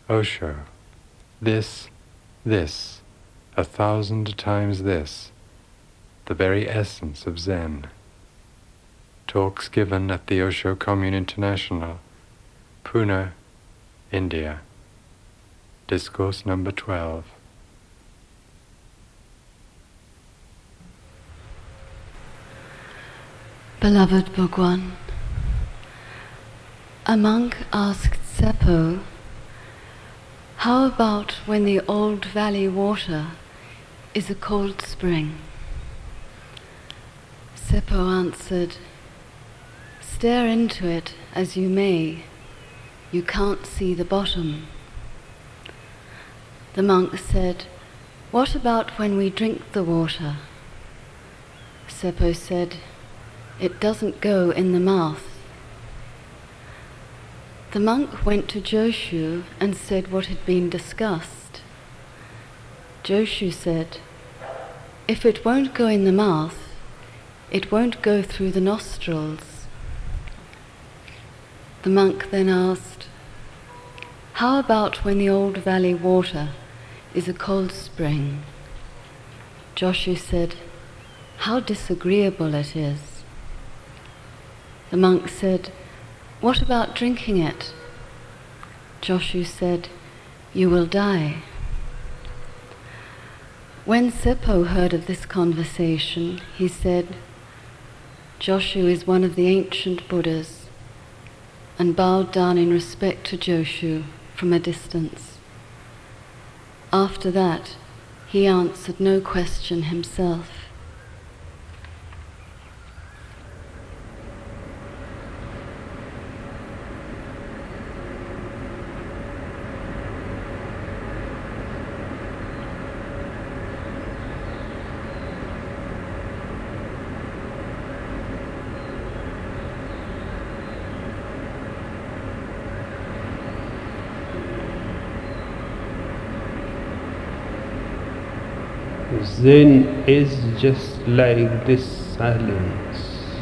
Osho, this, 1,000 times this, the very essence of Zen. Talks given at the Osho Commune International, Pune, India. Discourse number 12. Beloved Bhagwan, a monk asked Seppo, how about when the old valley water is a cold spring? Seppo answered, stare into it as you may, you can't see the bottom. The monk said, what about when we drink the water? Seppo said, it doesn't go in the mouth. The monk went to Joshu and said what had been discussed. Joshu said, if it won't go in the mouth, it won't go through the nostrils. The monk then asked, how about when the old valley water is a cold spring? Joshu said, how disagreeable it is. The monk said, what about drinking it? Joshu said, you will die. When Seppo heard of this conversation, he said, Joshu is one of the ancient Buddhas, and bowed down in respect to Joshu from a distance. After that, he answered no question himself. Zen is just like this silence.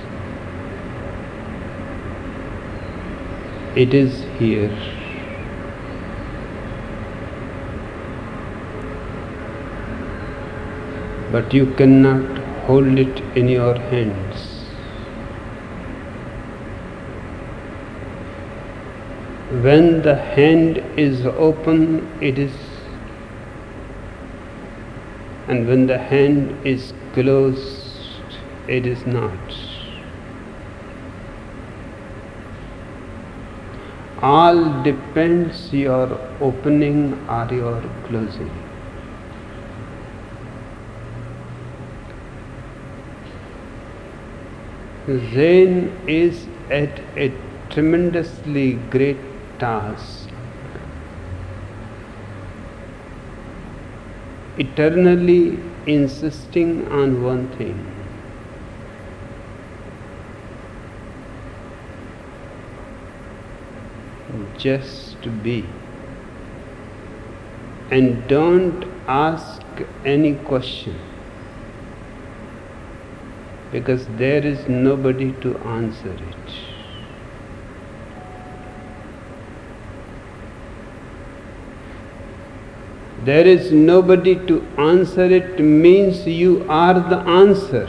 It is here. But you cannot hold it in your hands. When the hand is open, it is, and when the hand is closed, it is not. All depends your opening or your closing. Zen is at a tremendously great task. Eternally insisting on one thing. Just be. And don't ask any question, because there is nobody to answer it. There is nobody to answer it means you are the answer.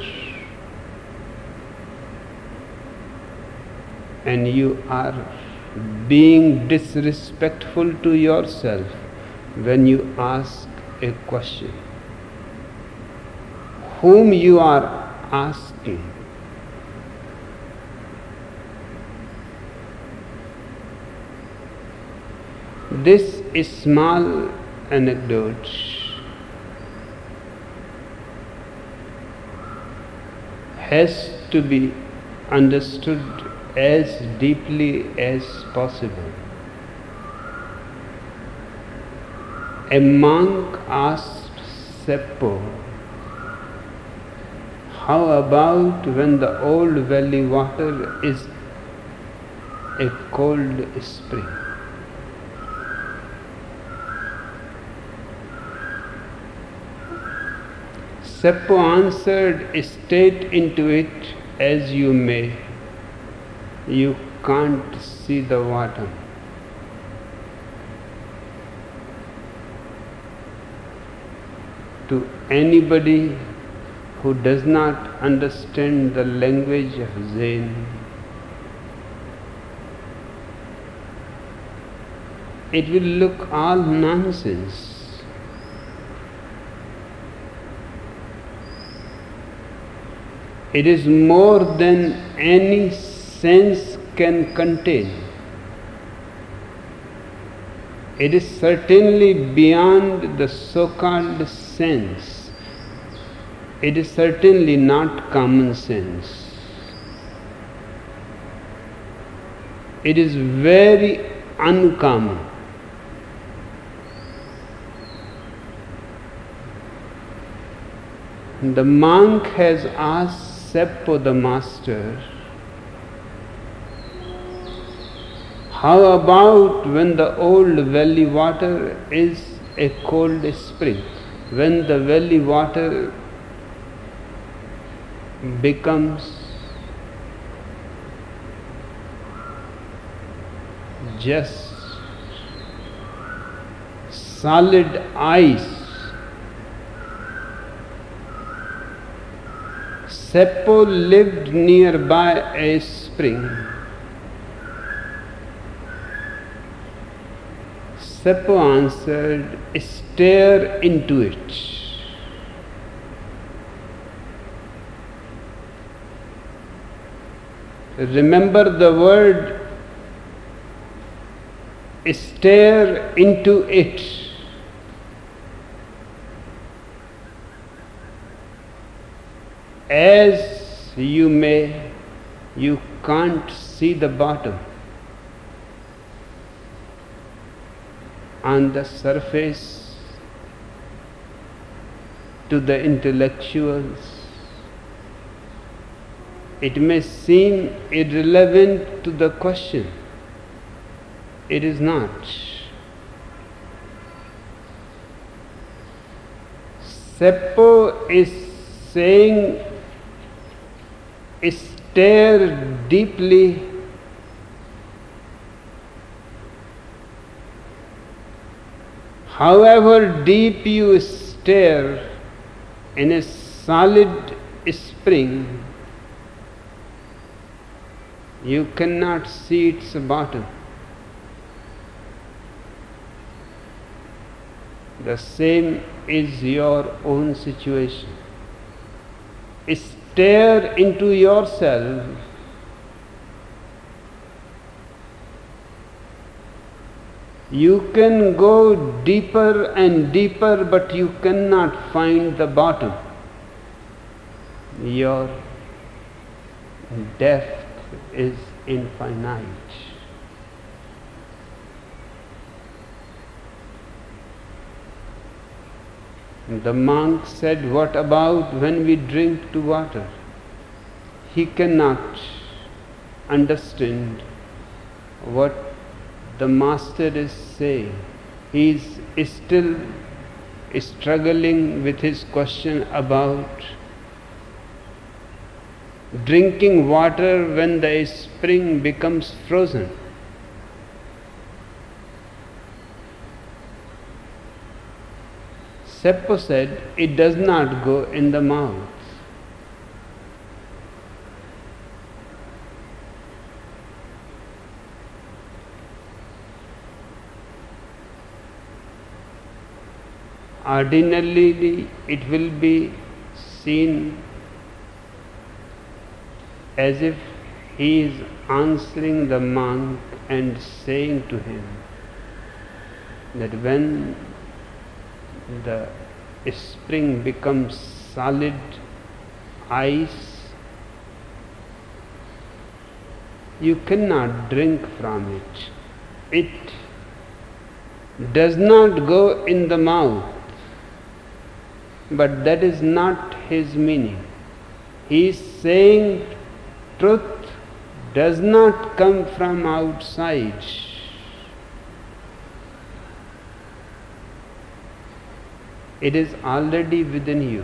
And you are being disrespectful to yourself when you ask a question. Whom you are asking? This is small anecdote has to be understood as deeply as possible. A monk asked Seppo, how about when the old valley water is a cold spring? Seppo answered, state into it as you may, you can't see the water. to anybody who does not understand the language of Zen, it will look all nonsense. It is more than any sense can contain. It is certainly beyond the so-called sense. It is certainly not common sense. It is very uncommon. The monk has asked Seppo the master, how about when the old valley water is a cold spring, when the valley water becomes just solid ice? Seppo lived nearby a spring. Seppo answered, stare into it. Remember the word, stare into it. As you may, you can't see the bottom. On the surface, to the intellectuals, it may seem irrelevant to the question. It is not. Seppo is saying, stare deeply however deep you stare in a solid spring, you cannot see its bottom. The same is your own situation. Stare into yourself. You can go deeper and deeper, but you cannot find the bottom. Your depth is infinite. The monk said, what about when we drink to water? He cannot understand what the master is saying. He is still struggling with his question about drinking water when the spring becomes frozen. Seppo said, it does not go in the mouth. Ordinarily, it will be seen as if he is answering the monk and saying to him that when the spring becomes solid ice, you cannot drink from it. It does not go in the mouth. But that is not his meaning. He is saying truth does not come from outside. It is already within you.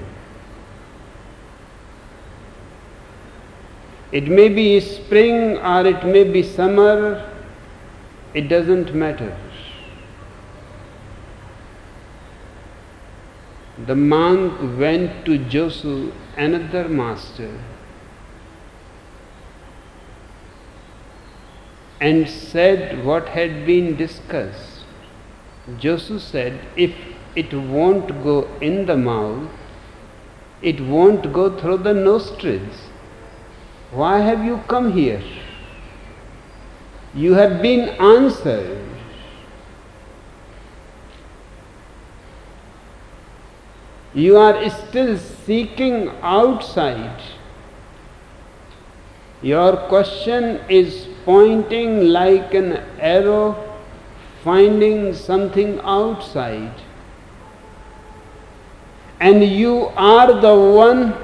It may be spring or it may be summer, it doesn't matter. the monk went to Josu, another master, and said what had been discussed. Josu said, if it won't go in the mouth, it won't go through the nostrils. Why have you come here? You have been answered. You are still seeking outside. Your question is pointing like an arrow, finding something outside. And you are the one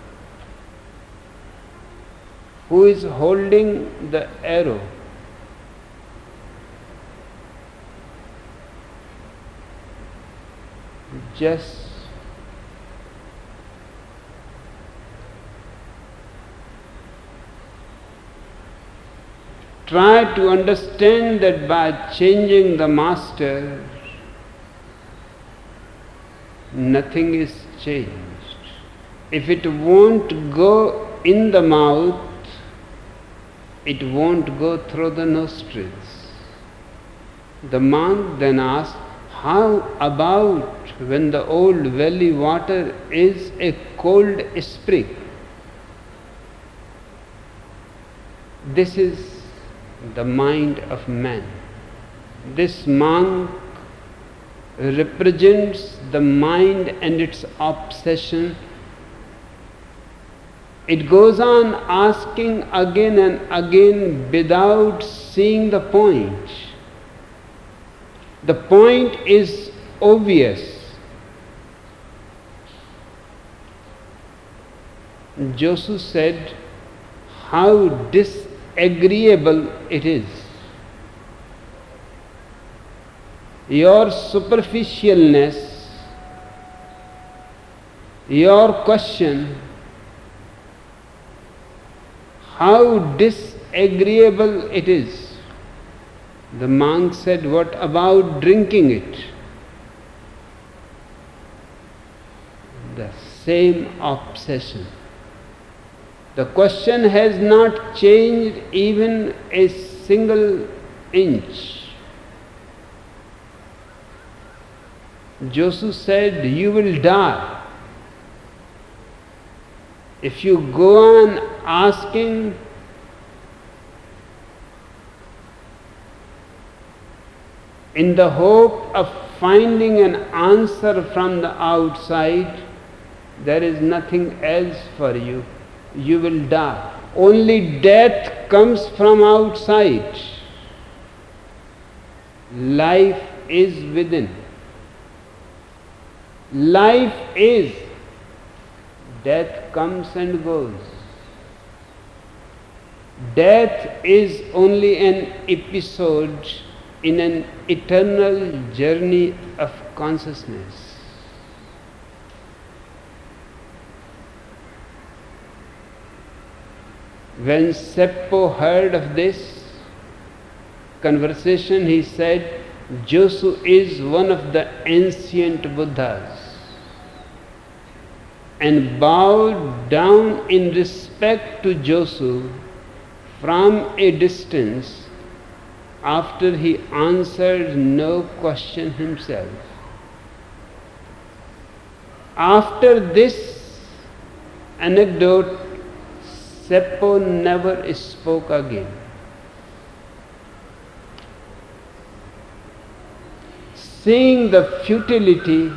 who is holding the arrow. Just try to understand that by changing the master, nothing is changed. If it won't go in the mouth, it won't go through the nostrils. The monk then asked, how about when the old valley water is a cold spring? This is the mind of man. This monk represents the mind and its obsession. It goes on asking again and again without seeing the point. The point is obvious. Josu said, how disagreeable it is. Your superficialness, your question, how disagreeable it is. The monk said, what about drinking it? The same obsession. The question has not changed even a single inch. Josu said, you will die. If you go on asking, in the hope of finding an answer from the outside, there is nothing else for you. You will die. Only death comes from outside. Life is within. Life is. Death comes and goes. Death is only an episode in an eternal journey of consciousness. When Seppo heard of this conversation, he said, Josu is one of the ancient Buddhas, and bowed down in respect to Josu from a distance after he answered no question himself. After this anecdote, Seppo never spoke again. Seeing the futility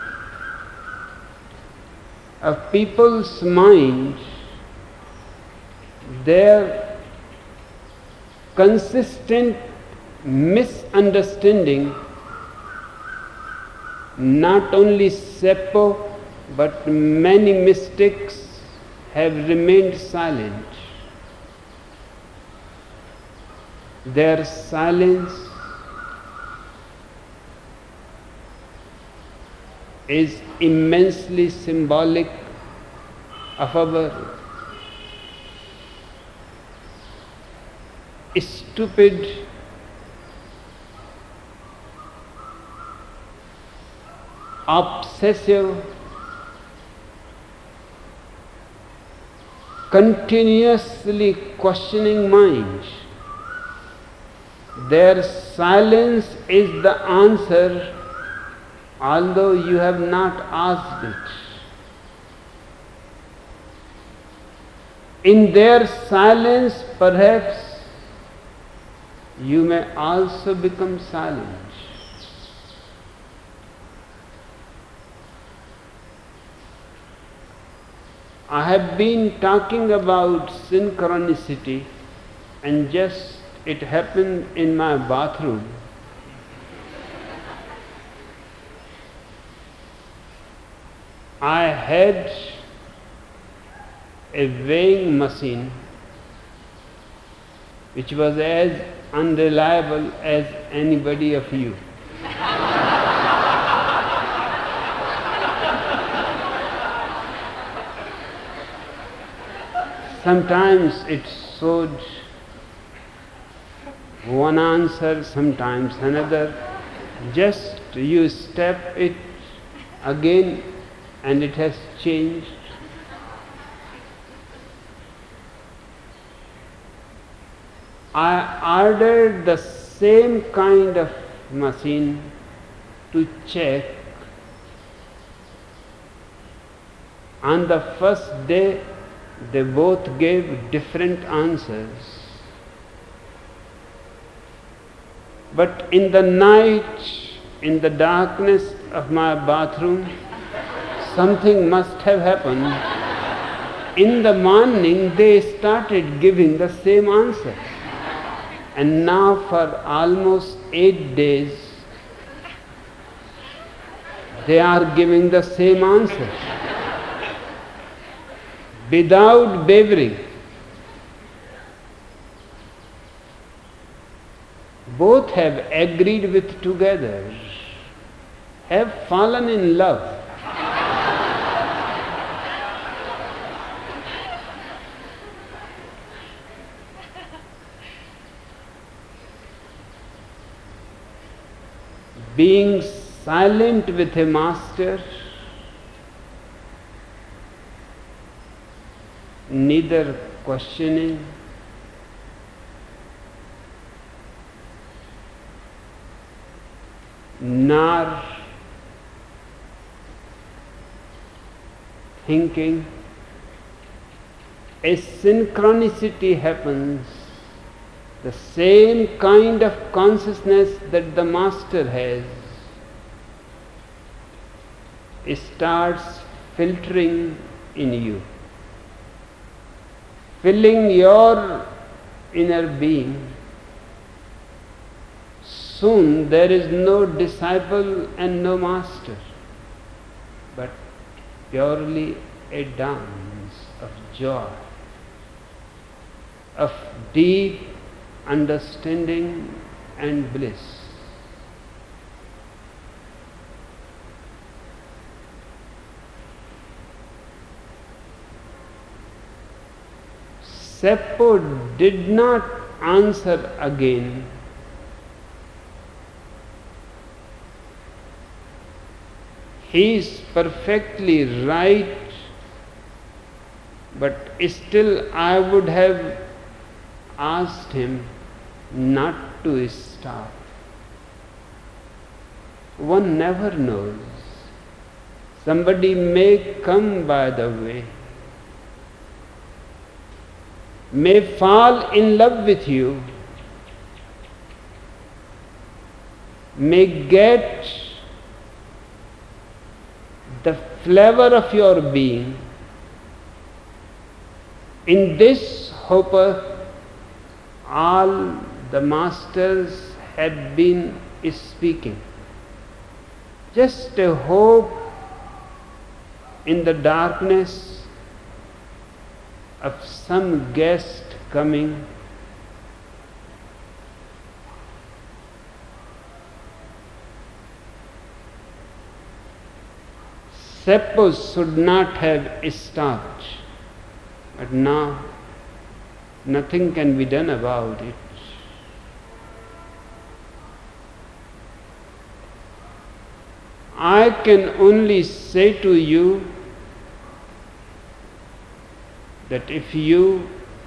of people's mind, their consistent misunderstanding, not only Seppo but many mystics have remained silent. Their silence is immensely symbolic of our stupid obsessive, continuously questioning mind. Their silence is the answer, although you have not asked it. In their silence, perhaps, you may also become silent. I have been talking about synchronicity, and just it happened in my bathroom. I had a weighing machine which was as unreliable as anybody of you. Sometimes it showed one answer, sometimes another. Just you step it again and it has changed. I ordered the same kind of machine to check. On the first day, they both gave different answers. But in the night, in the darkness of my bathroom, something must have happened. In the morning, they started giving the same answer. And now for almost 8 days, they are giving the same answer, without wavering. Both have agreed with together, have fallen in love. Being silent with a master, neither questioning nor thinking, a synchronicity happens. The same kind of consciousness that the master has starts filtering in you, filling your inner being. Soon there is no disciple and no master, but purely a dance of joy, of deep understanding and bliss. Seppo did not answer again. He is perfectly right, but still I would have asked him not to stop. One never knows. Somebody may come by the way, may fall in love with you, may get the flavor of your being. In this hope, all the masters have been speaking. Just a hope in the darkness of some guest coming. Seppo should not have stopped, but now nothing can be done about it. I can only say to you that if you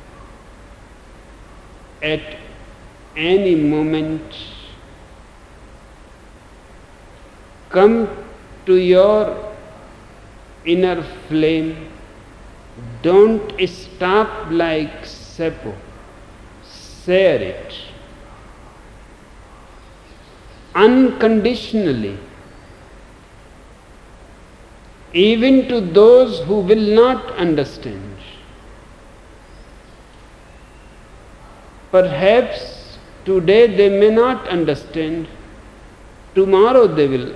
at any moment come to your inner flame, don't stop like Seppo. Share it unconditionally, even to those who will not understand. Perhaps today they may not understand, tomorrow they will.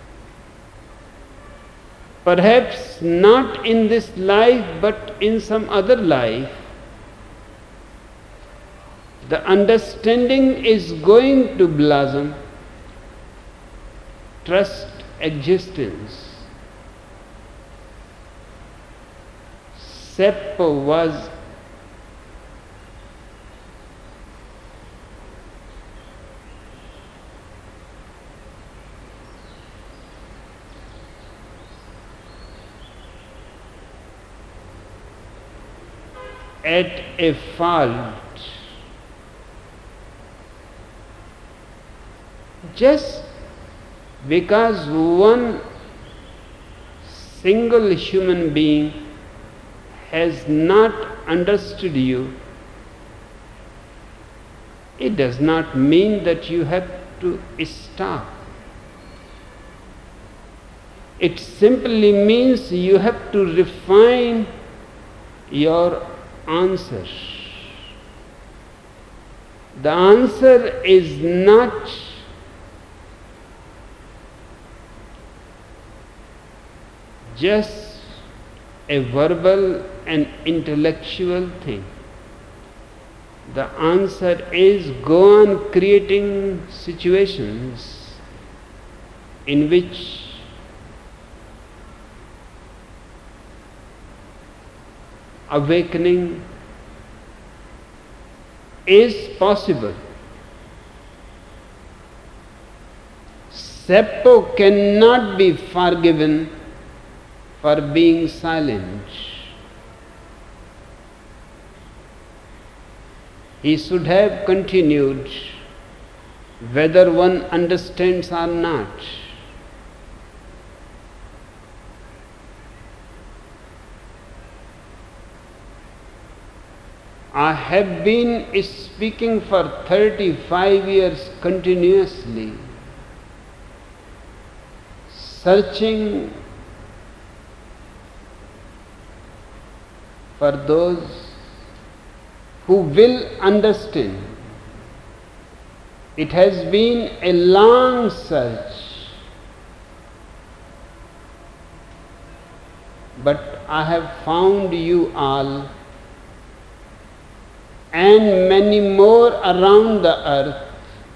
Perhaps not in this life, but in some other life. The understanding is going to blossom. Trust existence. Seppo was at a fault just because one single human being has not understood you. It does not mean that you have to stop. It simply means you have to refine your answer. The answer is not just a verbal and intellectual thing. The answer is go on creating situations in which awakening is possible. Seppo cannot be forgiven for being silent. He should have continued, whether one understands or not. I have been speaking for 35 years continuously, searching for those who will understand. It has been a long search, but I have found you all and many more around the earth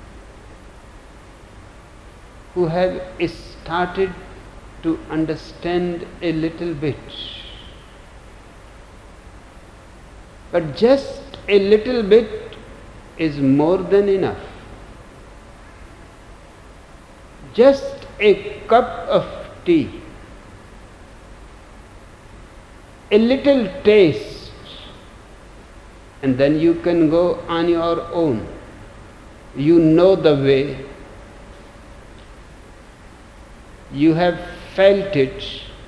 who have started to understand a little bit. But just a little bit is more than enough. Just a cup of tea, a little taste, and then you can go on your own. You know the way. You have felt it.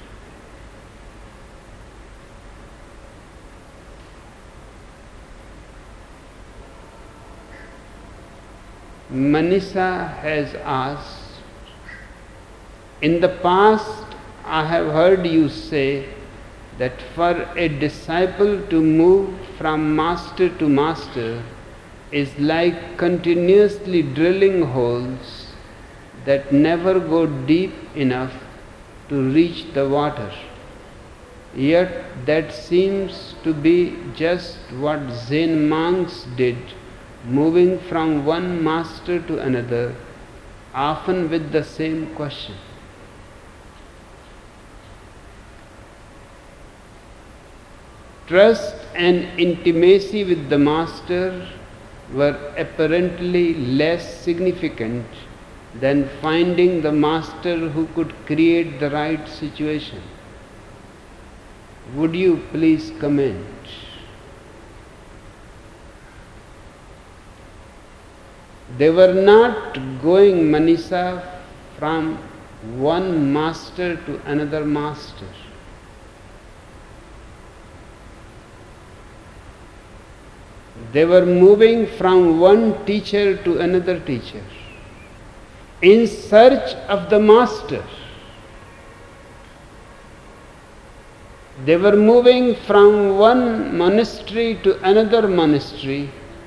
Manisha has asked, in the past I have heard you say that for a disciple to move from master to master is like continuously drilling holes that never go deep enough to reach the water. Yet that seems to be just what Zen monks did, moving from one master to another, often with the same question. Trust and intimacy with the master were apparently less significant than finding the master who could create the right situation. Would you please comment? They were not going, Manisha, from one master to another master. They were moving from one teacher to another teacher in search of the master. They were moving from one monastery to another monastery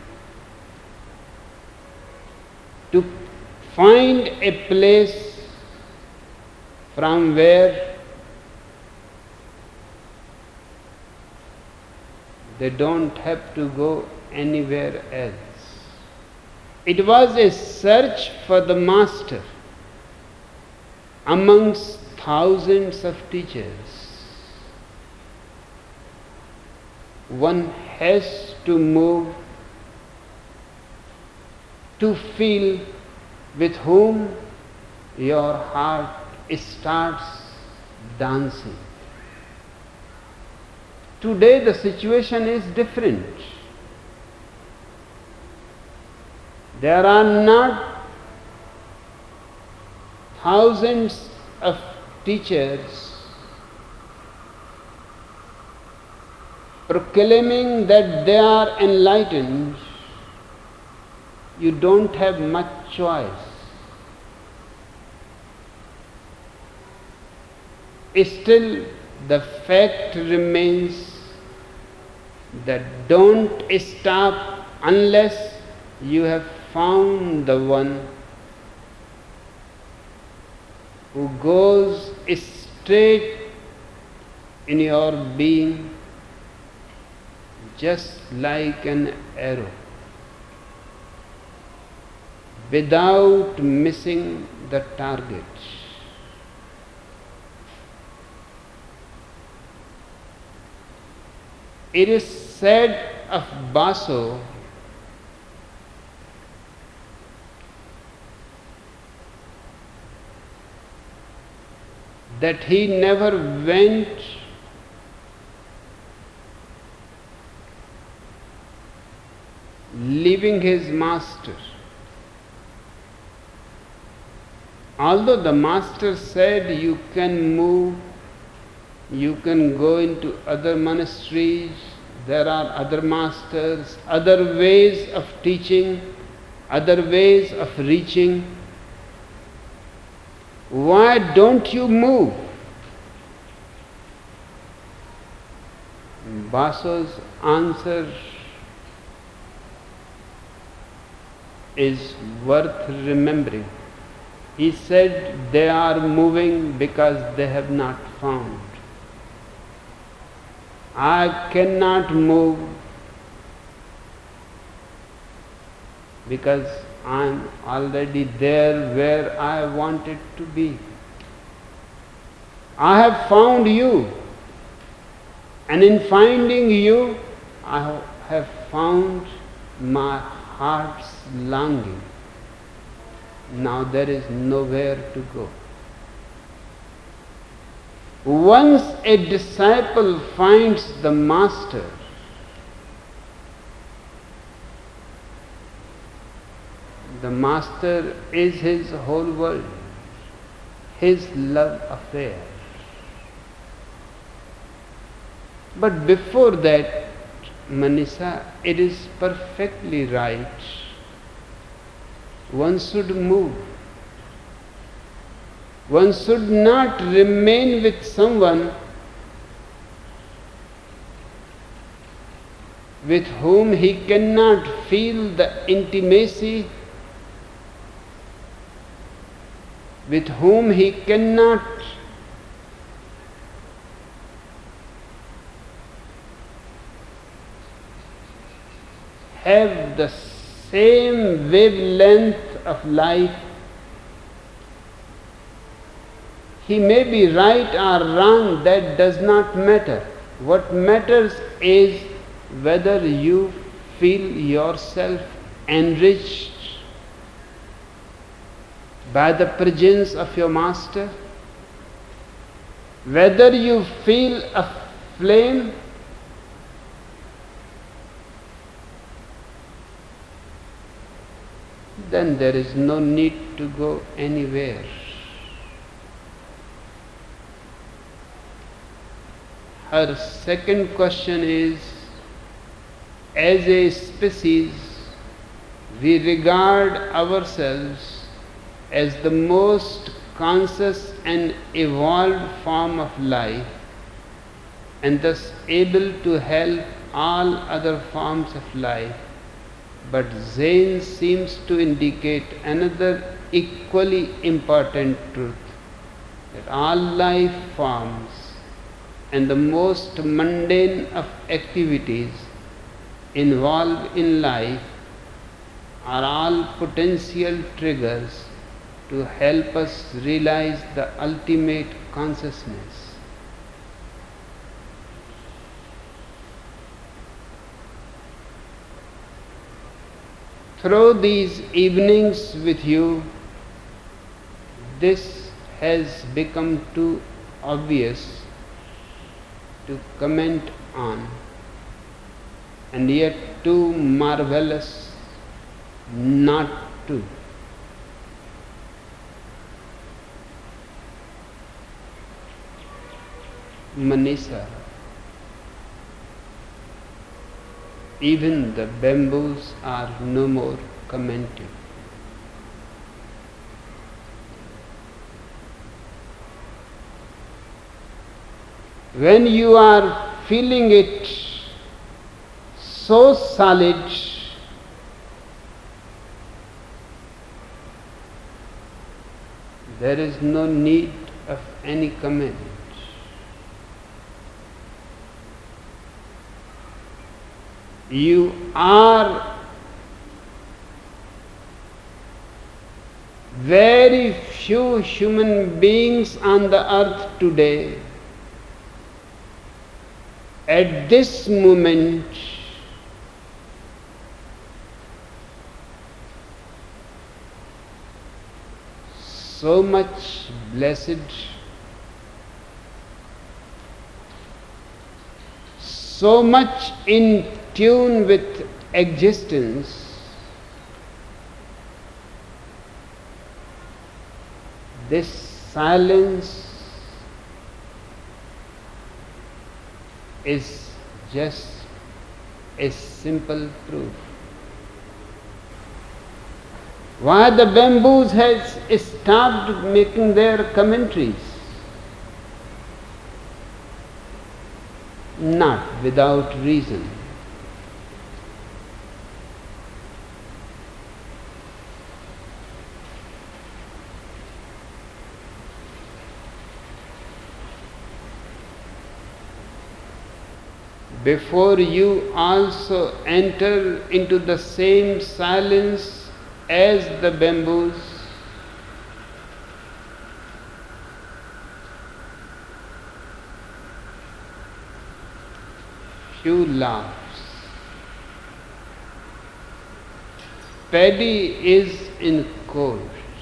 to find a place from where they don't have to go anywhere else. It was a search for the master amongst thousands of teachers. One has to move to feel with whom your heart starts dancing. Today the situation is different. There are not thousands of teachers proclaiming that they are enlightened. You don't have much choice. Still, the fact remains that don't stop unless you have found the one who goes straight in your being just like an arrow, without missing the target. It is said of Baso that he never went leaving his master. Although the master said you can move, you can go into other monasteries, there are other masters, other ways of teaching, other ways of reaching. Why don't you move? Baso's answer is worth remembering. He said they are moving because they have not found. I cannot move because I am already there where I wanted to be. I have found you, and in finding you, I have found my heart's longing. Now there is nowhere to go. Once a disciple finds the master, the master is his whole world, his love affair. But before that, Manisha, it is perfectly right. One should move. One should not remain with someone with whom he cannot feel the intimacy, with whom he cannot have the same wavelength of life. He may be right or wrong, that does not matter. What matters is whether you feel yourself enriched by the presence of your master. Whether you feel a flame, then there is no need to go anywhere. Her second question is, as a species, we regard ourselves as the most conscious and evolved form of life, and thus able to help all other forms of life. But Zen seems to indicate another equally important truth, that all life forms and the most mundane of activities involved in life are all potential triggers to help us realize the ultimate consciousness. Through these evenings with you, this has become too obvious to comment on, and yet too marvelous not to. Manisha, even the bamboos are no more commenting. When you are feeling it so solid, there is no need of any comment. You are very few human beings on the earth today at this moment so much blessed, so much in tune with existence, this silence is just a simple proof. Why the bamboos has stopped making their commentaries? Not without reason. Before you also enter into the same silence as the bamboos, few laughs. Paddy is in court,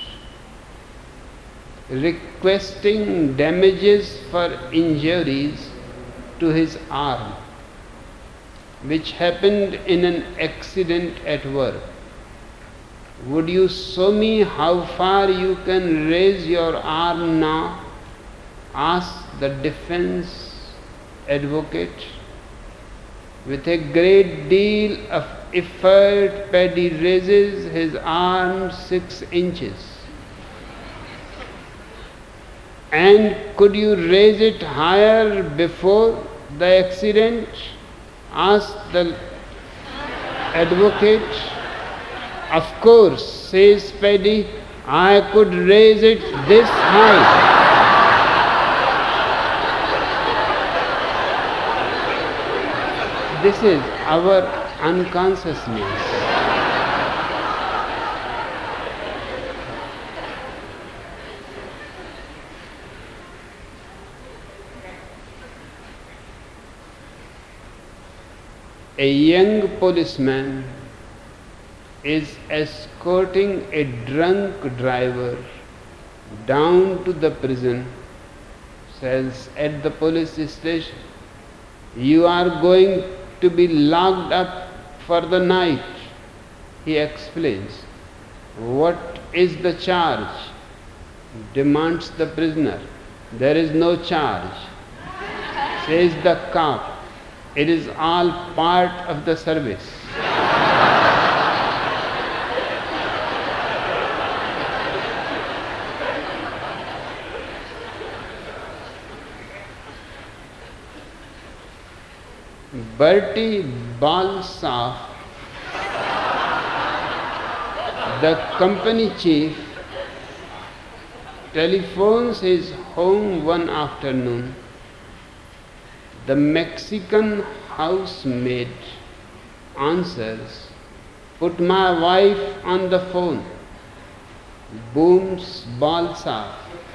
requesting damages for injuries to his arm, which happened in an accident at work. Would you show me how far you can raise your arm now? Asked the defense advocate. With a great deal of effort, Paddy raises his arm 6 inches. And could you raise it higher before the accident? Asked the advocate. Of course, says Paddy, I could raise it this high. This is our unconsciousness. A young policeman is escorting a drunk driver down to the prison, says at the police station, "You are going to be locked up for the night." He explains, "What is the charge?" demands the prisoner. "There is no charge," says the cop. "It is all part of the service." Bertie Balsaf, the company chief, telephones his home one afternoon. The Mexican housemaid answers, "Put my wife on the phone," booms Balsaf.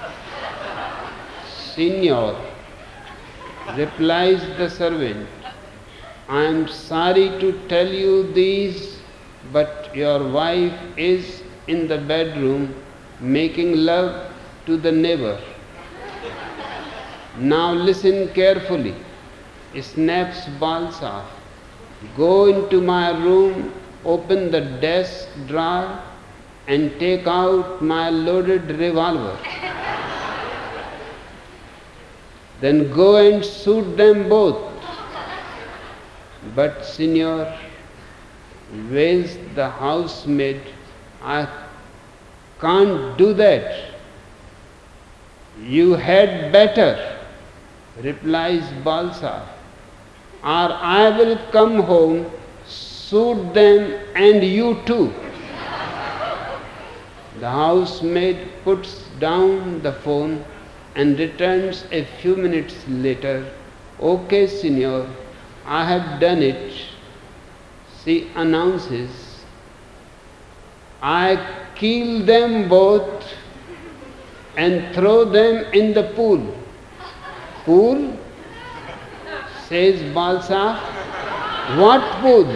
"Senor," replies the servant, "I am sorry to tell you this, but your wife is in the bedroom making love to the neighbor." "Now listen carefully," snaps Balsaf. "Go into my room, open the desk drawer, and take out my loaded revolver. Then go and shoot them both." "But, senor," wails the housemaid, "I can't do that." "You had better," replies Balsaf, "or I will come home, shoot them and you too." The housemaid puts down the phone and returns a few minutes later. "Okay, senor, I have done it," she announces. "I kill them both and throw them in the pool." "Pool?" says Balsaf. "What pool?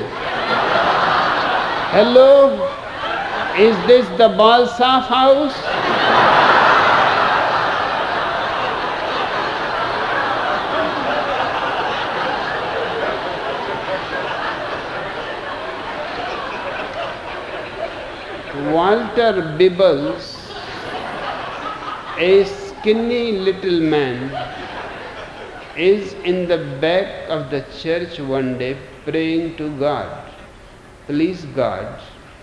Hello? Is this the Balsaf house?" Walter Bibbles, a skinny little man, is in the back of the church one day praying to God. "Please God,"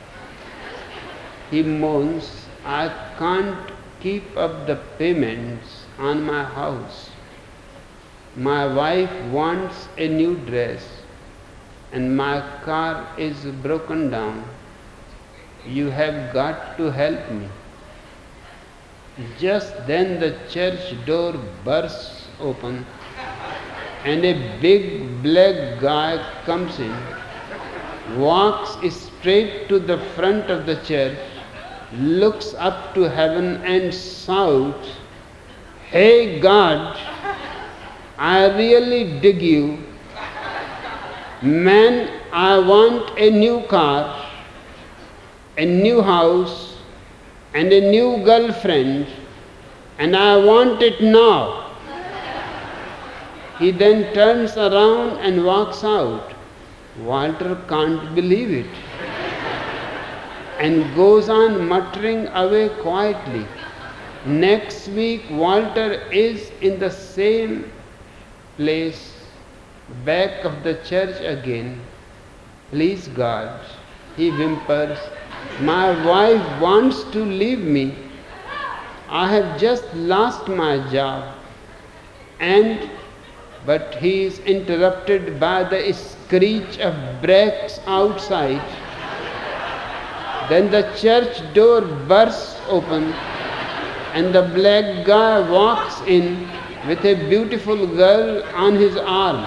he moans, "I can't keep up the payments on my house. My wife wants a new dress and my car is broken down. You have got to help me." Just then the church door bursts open and a big black guy comes in, walks straight to the front of the church, looks up to heaven and shouts, "Hey God, I really dig you. Man, I want a new car, a new house, and a new girlfriend, and I want it now." He then turns around and walks out. Walter can't believe it and goes on muttering away quietly. Next week, Walter is in the same place, back of the church again. "Please God," he whimpers, "my wife wants to leave me. I have just lost my job." But he is interrupted by the screech of brakes outside. Then the church door bursts open and the black guy walks in with a beautiful girl on his arm.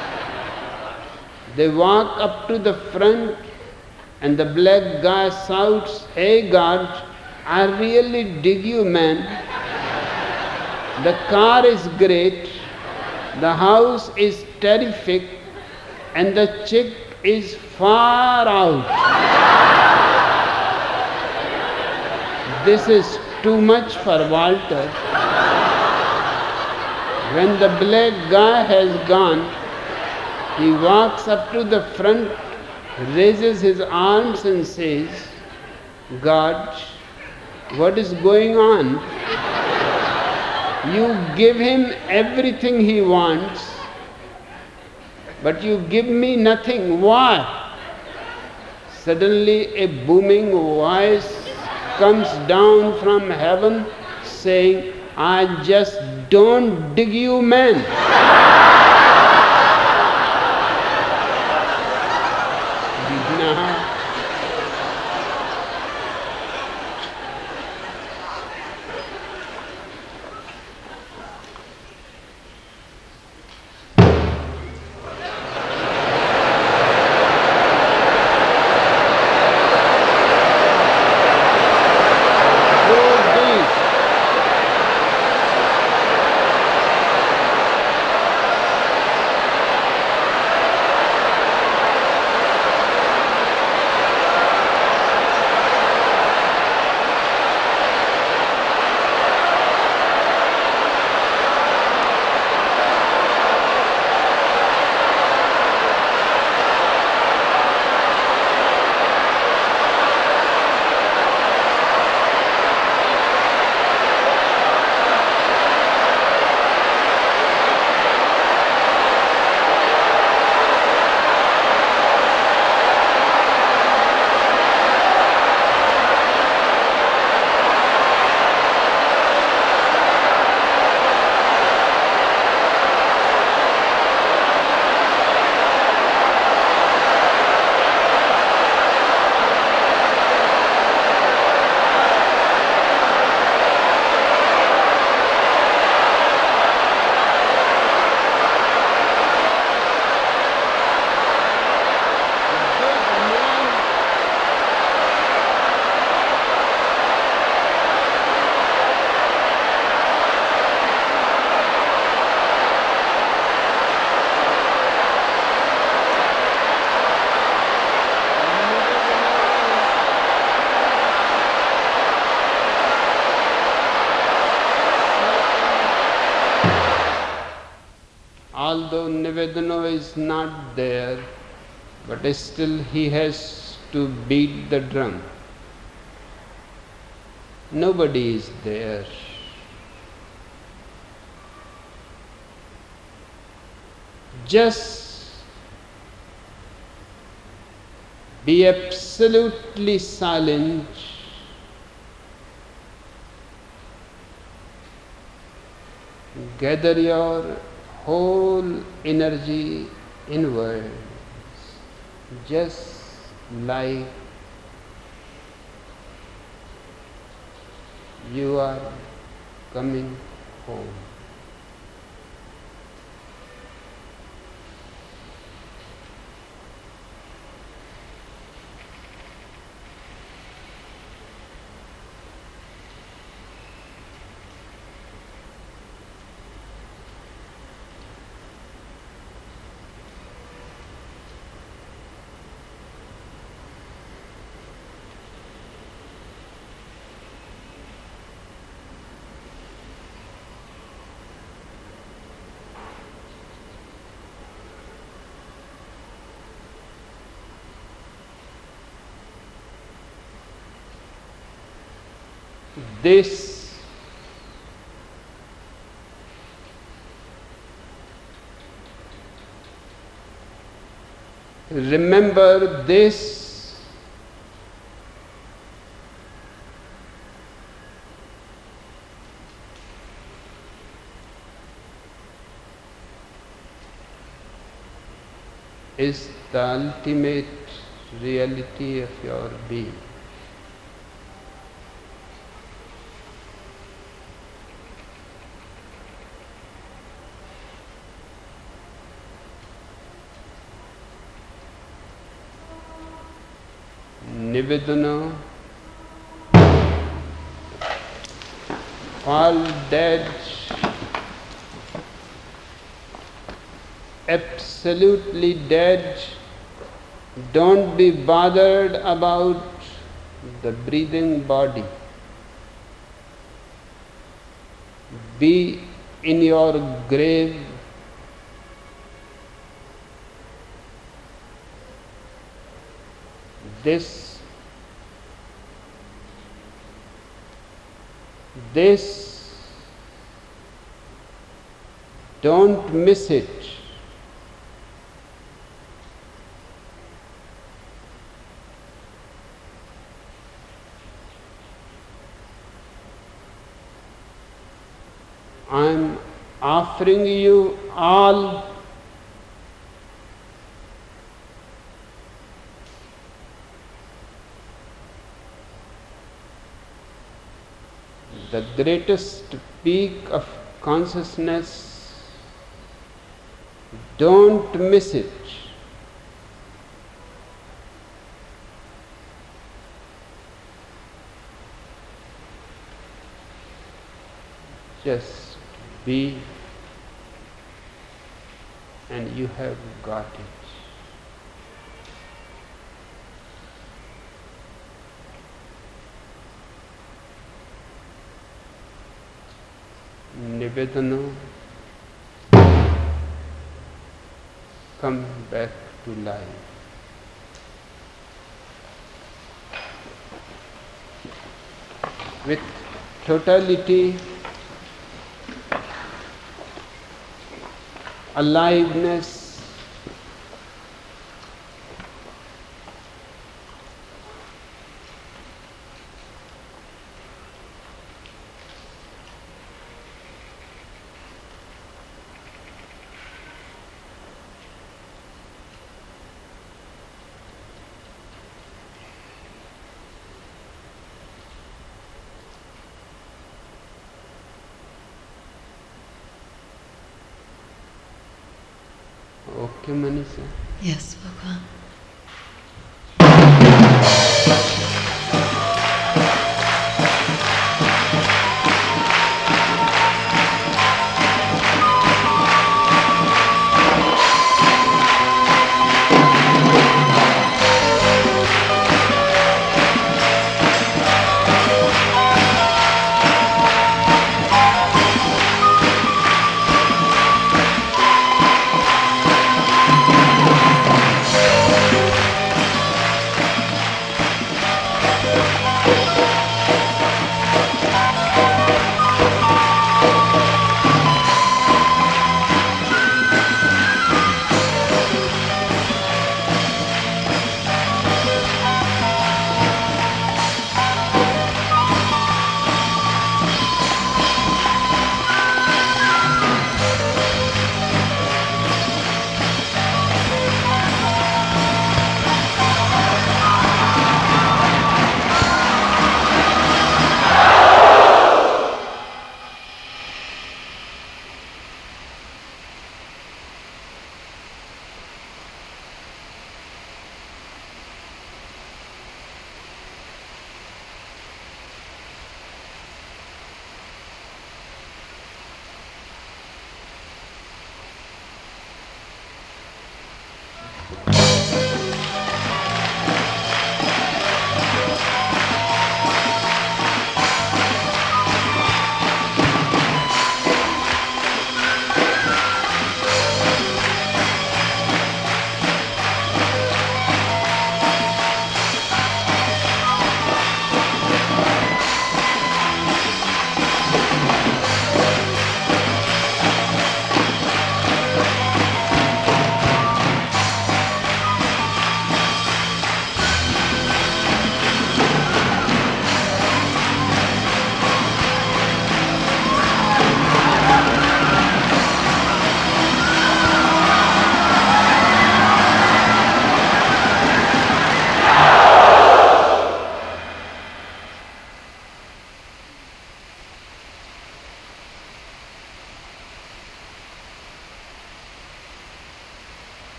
They walk up to the front and the black guy shouts, "Hey God, I really dig you, man. The car is great, the house is terrific, and the chick is far out." this is too much for Walter. When the black guy has gone, he walks up to the front, raises his arms and says, God, what is going on? You give him everything he wants, but you give me nothing. Why? Suddenly a booming voice comes down from heaven saying, I just don't dig you, man. Although Nivedana is not there, but still he has to beat the drum. Nobody is there. Just be absolutely silent. Gather your whole energy inwards, just like you are coming home. This remember this is the ultimate reality of your being. Nivedana, fall dead, absolutely dead. Don't be bothered about the breathing body. be in your grave this don't miss it. I'm offering you all the greatest peak of consciousness. Don't miss it. Just be, and you have got it. Nivedana, come back to life. With totality, aliveness, okay, Manisha? Yes, Bhagwan.